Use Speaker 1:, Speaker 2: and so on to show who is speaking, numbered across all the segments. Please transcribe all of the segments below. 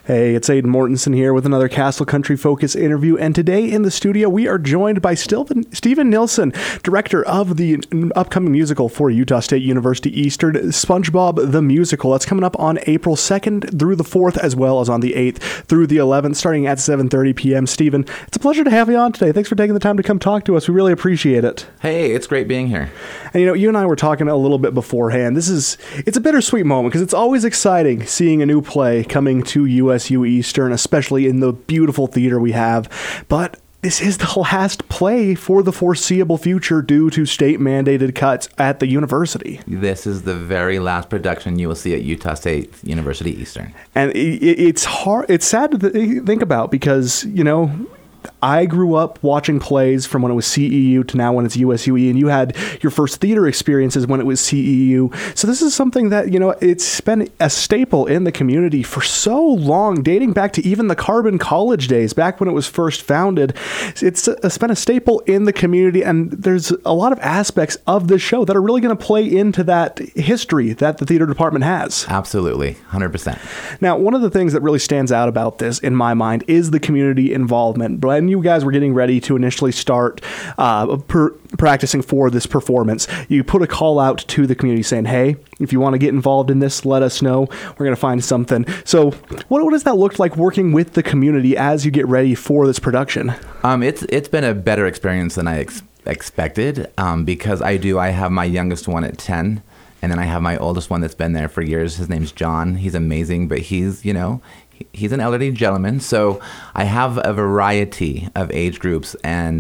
Speaker 1: Hey, it's Aidan Mortensen here with another Castle Country Focus interview, and today in the studio we are joined by Steven Nilsson, director of the upcoming musical for Utah State University Eastern, SpongeBob the Musical. That's coming up on April 2nd through the 4th, as well as on the 8th through the 11th, starting at 7:30 p.m. Steven, it's a pleasure to have you on today. Thanks for taking the time to come talk to us. We really appreciate it.
Speaker 2: Hey, it's great being here.
Speaker 1: And you and I were talking a little bit beforehand. It's a bittersweet moment because it's always exciting seeing a new play coming to USU Eastern, especially in the beautiful theater we have. But this is the last play for the foreseeable future due to state-mandated cuts at the university.
Speaker 2: This is the very last production you will see at Utah State University Eastern.
Speaker 1: And it's hard. It's sad to think about because, I grew up watching plays from when it was CEU to now when it's USUE, and you had your first theater experiences when it was CEU. So this is something that, it's been a staple in the community for so long, dating back to even the Carbon College days, back when it was first founded. It's been a staple in the community, and there's a lot of aspects of this show that are really going to play into that history that the theater department has.
Speaker 2: Absolutely, 100%.
Speaker 1: Now, one of the things that really stands out about this, in my mind, is the community involvement. When you guys were getting ready to initially start practicing for this performance, you put a call out to the community saying, hey, if you want to get involved in this, let us know. We're going to find something. So what does that look like working with the community as you get ready for this production?
Speaker 2: It's been a better experience than I expected because I have my youngest one at 10. And then I have my oldest one that's been there for years. His name's John. He's amazing, but he's an elderly gentleman. So I have a variety of age groups, and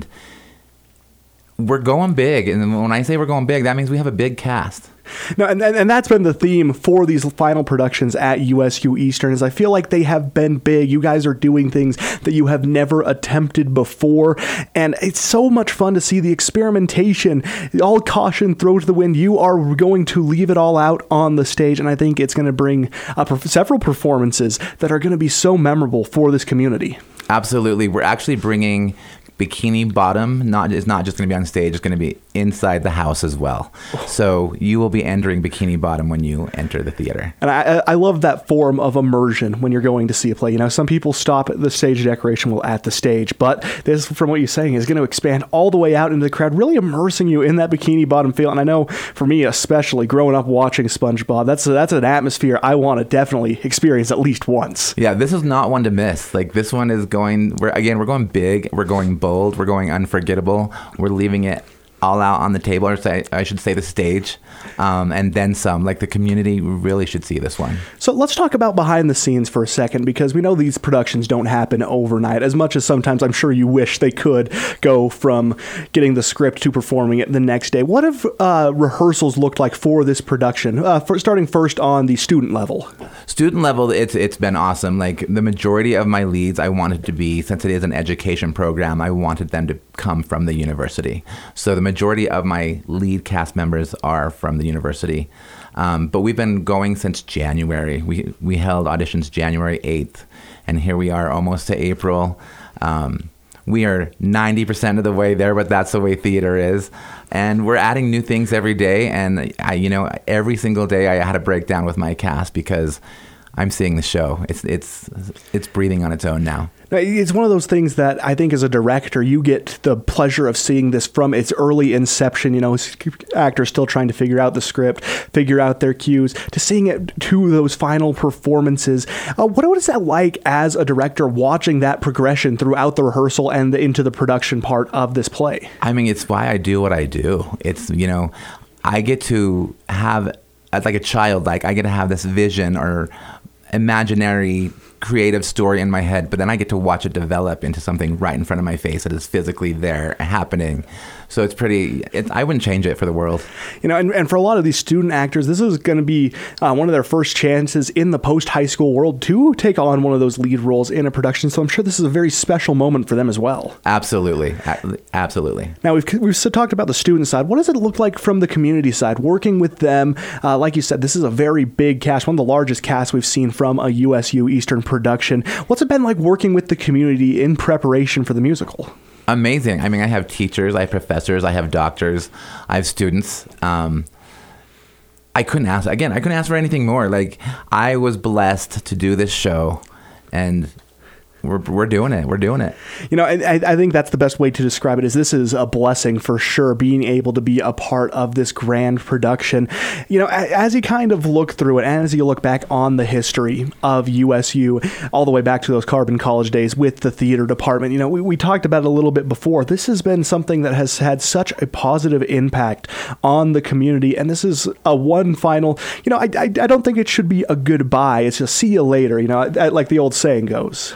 Speaker 2: we're going big. And when I say we're going big, that means we have a big cast.
Speaker 1: No, and that's been the theme for these final productions at USU Eastern, is I feel like they have been big. You guys are doing things that you have never attempted before, and it's so much fun to see the experimentation. All caution, throw to the wind. You are going to leave it all out on the stage, and I think it's going to bring several performances that are going to be so memorable for this community.
Speaker 2: Absolutely. We're actually bringing Bikini Bottom. It's not just going to be on stage, it's going to be inside the house as well. So you will be entering Bikini Bottom when you enter the theater. And
Speaker 1: I love that form of immersion when you're going to see a play. Some people stop at the stage decoration while at the stage, but this, from what you're saying, is going to expand all the way out into the crowd, really immersing you in that Bikini Bottom feel. And I know for me, especially growing up watching SpongeBob, that's an atmosphere I want to definitely experience at least once.
Speaker 2: Yeah, this is not one to miss. Like, this one is we're going big, we're going bold, we're going unforgettable, we're leaving it all out on the table, or I should say the stage, and then some. Like, the community really should see this one.
Speaker 1: So let's talk about behind the scenes for a second, because we know these productions don't happen overnight, as much as sometimes I'm sure you wish they could go from getting the script to performing it the next day. What have rehearsals looked like for this production, starting first on the student level?
Speaker 2: Student level, it's been awesome. Like, the majority of my leads, I wanted to be, since it is an education program, I wanted them to come from the university. So the majority of my lead cast members are from the university. But we've been going since January. We held auditions January 8th, and here we are almost to April. We are 90% of the way there, but that's the way theater is. And we're adding new things every day. And every single day I had a breakdown with my cast because I'm seeing the show. It's breathing on its own now.
Speaker 1: It's one of those things that I think as a director, you get the pleasure of seeing this from its early inception, actors still trying to figure out the script, figure out their cues, to seeing it to those final performances. What is that like as a director, watching that progression throughout the rehearsal and into the production part of this play?
Speaker 2: I mean, it's why I do what I do. It's, I get to have, as like a child, I get to have this vision or imaginary creative story in my head, but then I get to watch it develop into something right in front of my face that is physically there happening. So I wouldn't change it for the world.
Speaker 1: And for a lot of these student actors, this is going to be one of their first chances in the post-high school world to take on one of those lead roles in a production. So I'm sure this is a very special moment for them as well.
Speaker 2: Absolutely. Absolutely.
Speaker 1: Now, we've talked about the student side. What does it look like from the community side, working with them? Like you said, this is a very big cast, one of the largest casts we've seen from a USU Eastern production. What's it been like working with the community in preparation for the musical?
Speaker 2: Amazing. I mean, I have teachers, I have professors, I have doctors, I have students. I couldn't ask for anything more. Like, I was blessed to do this show and we're doing it. We're doing it.
Speaker 1: I think that's the best way to describe it. Is this is a blessing for sure, being able to be a part of this grand production. As you kind of look through it, and as you look back on the history of USU, all the way back to those Carbon College days with the theater department, we talked about it a little bit before. This has been something that has had such a positive impact on the community, and this is a one final. I don't think it should be a goodbye. It's just see you later. Like the old saying goes.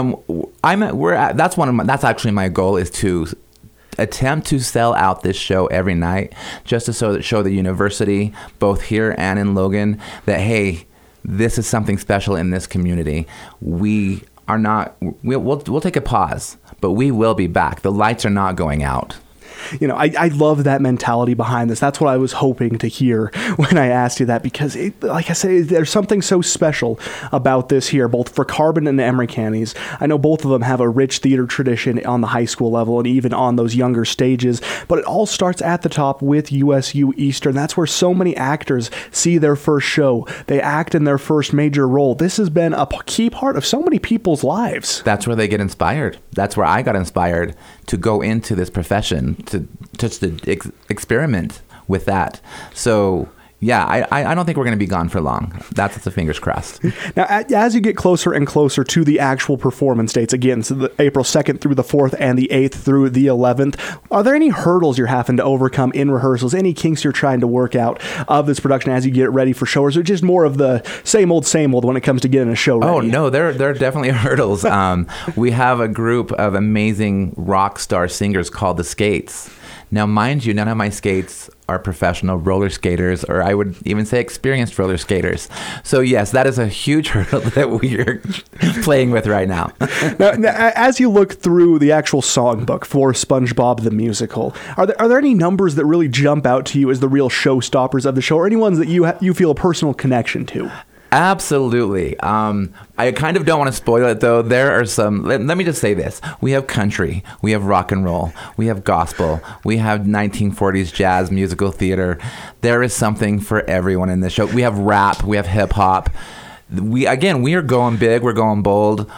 Speaker 1: That's actually my goal, is to attempt to sell out this show every night, just to show the university, both here and in Logan, that, hey, this is something special in this community. We'll take a pause, but we will be back. The lights are not going out. I love that mentality behind this. That's what I was hoping to hear when I asked you that, because like I say, there's something so special about this here, both for Carbon and Emory Counties. I know both of them have a rich theater tradition on the high school level and even on those younger stages, but it all starts at the top with USU Eastern. That's where so many actors see their first show. They act in their first major role. This has been a key part of so many people's lives.
Speaker 2: That's where they get inspired. That's where I got inspired to go into this profession, to experiment with that. So yeah, I don't think we're going to be gone for long. That's the fingers crossed.
Speaker 1: Now, as you get closer and closer to the actual performance dates, again, so the April 2nd through the 4th and the 8th through the 11th, are there any hurdles you're having to overcome in rehearsals, any kinks you're trying to work out of this production as you get ready for show, or is it just more of the same old when it comes to getting a show ready?
Speaker 2: Oh, no, there are definitely hurdles. We have a group of amazing rock star singers called the Skates. Now, mind you, none of my skates are professional roller skaters, or I would even say experienced roller skaters. So yes, that is a huge hurdle that we are playing with right now.
Speaker 1: Now, as you look through the actual songbook for SpongeBob the Musical, are there any numbers that really jump out to you as the real showstoppers of the show, or any ones that you feel a personal connection to?
Speaker 2: Absolutely. I kind of don't want to spoil it, though. There are some, let me just say this. We have country, we have rock and roll, we have gospel, we have 1940s jazz musical theater. There is something for everyone in this show. We have rap, we have hip hop. We are going big, we're going bold.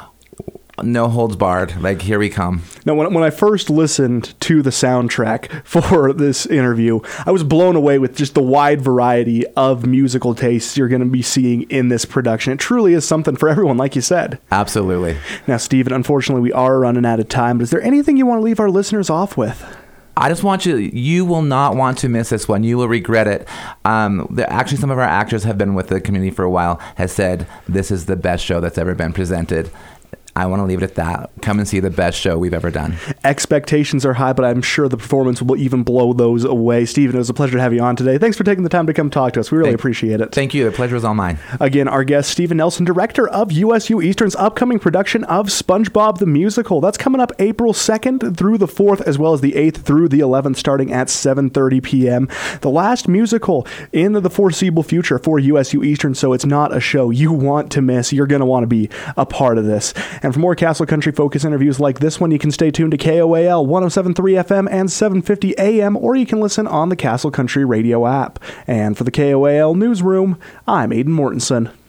Speaker 2: No holds barred. Like, here we come.
Speaker 1: Now, when I first listened to the soundtrack for this interview, I was blown away with just the wide variety of musical tastes you're going to be seeing in this production. It truly is something for everyone, like you said.
Speaker 2: Absolutely.
Speaker 1: Now, Stephen, unfortunately, we are running out of time, but is there anything you want to leave our listeners off with?
Speaker 2: I just want you will not want to miss this one. You will regret it. Actually, some of our actors have been with the community for a while, has said this is the best show that's ever been presented. I want to leave it at that. Come and see the best show we've ever done.
Speaker 1: Expectations are high, but I'm sure the performance will even blow those away. Stephen, it was a pleasure to have you on today. Thanks for taking the time to come talk to us. We really appreciate it.
Speaker 2: Thank you. The pleasure is all mine.
Speaker 1: Again, our guest, Stephen Nelson, director of USU Eastern's upcoming production of SpongeBob the Musical. That's coming up April 2nd through the 4th, as well as the 8th through the 11th, starting at 7:30 p.m. The last musical in the foreseeable future for USU Eastern, so it's not a show you want to miss. You're going to want to be a part of this. And for more Castle Country Focus interviews like this one, you can stay tuned to KOAL 107.3 FM and 750 AM, or you can listen on the Castle Country Radio app. And for the KOAL Newsroom, I'm Aidan Mortensen.